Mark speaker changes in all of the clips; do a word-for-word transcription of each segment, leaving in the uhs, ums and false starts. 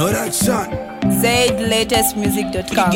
Speaker 1: Know that son.
Speaker 2: Zaid latest music dot com.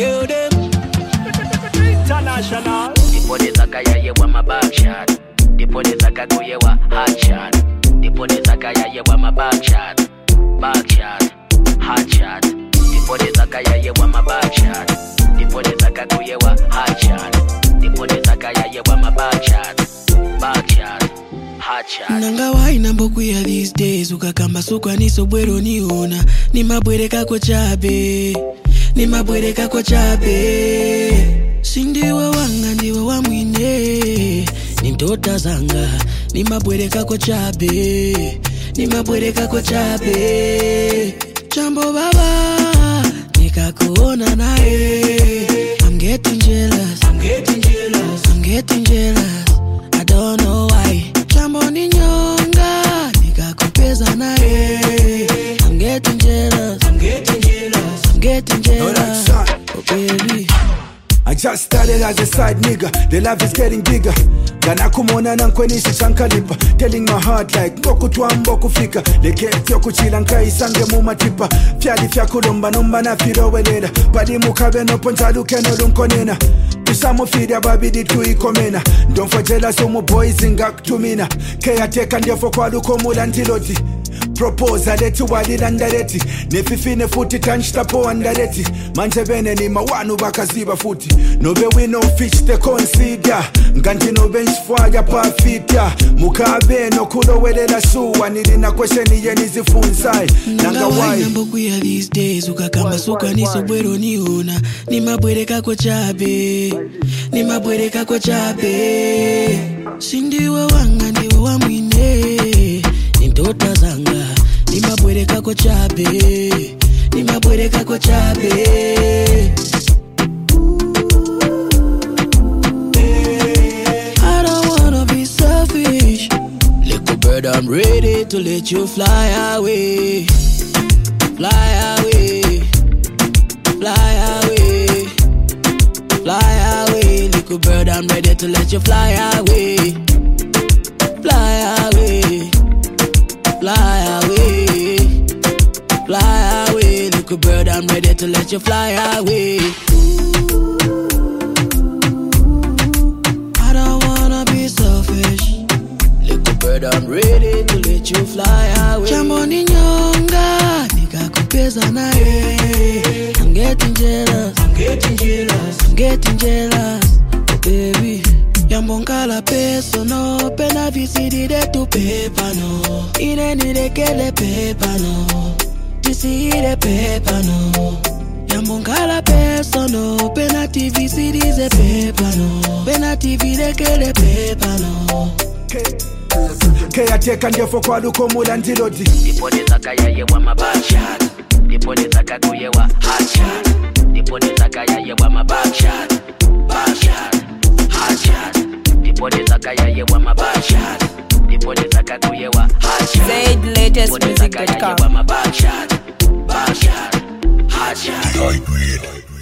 Speaker 3: International. Dipone zakaya ye wa mabakshot. Dipone zakago ye wa hot shot. Dipone zakaya ye wa mabakshot. Backshot, hot shot. Dipone zakaya ye wa mabakshot. Dipone zakago ye wa hot shot. Dipone zakaya ye wa mabakshot. Backshot, hot shot.
Speaker 4: Nanga waina mboku ya these days. Ukakamba sukwa ni sobwero niona. Ni mabwere kako chabe. Ni mabwere kako chabe. Sindiwa wanga ndiwa wa mwine. Ni mtota zanga. Ni mabwere kako chabe. Ni mabwere kako chabe. Jambo baba nikakuona nae. I'm getting jealous. I'm getting jealous. I'm getting jealous. I don't know why. Jambo ni nyonga nikakupeza nae. I'm getting jealous. I'm getting jealous. I'm getting jealous. Oh baby,
Speaker 1: I just started as a side nigga. The love is getting bigger. Gana kumona na nkwenisi chankalipa. Telling my heart like mboku tuwa mboku fika. Leke fyo kuchila nkai sange mumatipa. Fyali fya kulumba numba na firo welera. Padi mukabe no ponchaluke no lunkonena. Usamo fida babidi tuikomena. Don't for jealous omo boys ingak tumina. Kaya teka ndiofo kwa luko mulantiloti. Propose aleti walilandareti. Nefifine futi tanchitapo andareti. Manje bene ni mawanu bakaziba futi. Nobe we no fish te consider. Nganti no bench fwaga pa fita. Mukabe no kudo wele la suwa. Nilina kwesheni yenizifunzai. Nanga wai
Speaker 4: mboku ya these days. Ukakamba sukwa ni sobwero niona. Ni mabwere kako chabe. Ni mabwere kako chabe. Sindiwa wanga ndiwa wa mwine. Ni mtota zanga. Ni mabwere kako chabe. Ni mabwere kako chabe. I don't wanna be selfish. Little bird, I'm ready to let you fly away. Fly away. Fly away. Fly away. Little bird, I'm ready to let you fly away. Fly away. Fly away. Fly away. Little bird, I'm ready to let you fly away. I don't wanna be selfish. Little bird, I'm ready to let you fly away. Jambo ni nyonga nikakupeza nae. I'm getting jealous. I'm getting jealous. I'm getting jealous. Oh baby, yambongala peso no. Pena visidi de tu pepa no. Ine nirekele pepa no. Tisi ire pepa no. Yambongala peso no. Pena T V series e pepa no. Pena T V rekele pepa no.
Speaker 1: Kaya teka ndiofo kwa luko mulantiloti.
Speaker 3: Dipone zakaya ye wa mabakshot. Dipone zakago ye wa hot shot. Dipone zakaya ye wa mabakshot. Backshot, hot shot. Dipone zakaya ye wa mabakshot. Dipone zakago ye wa hot shot.
Speaker 2: Zaid latest music dot com.
Speaker 3: Backshot, backshot, hot shot.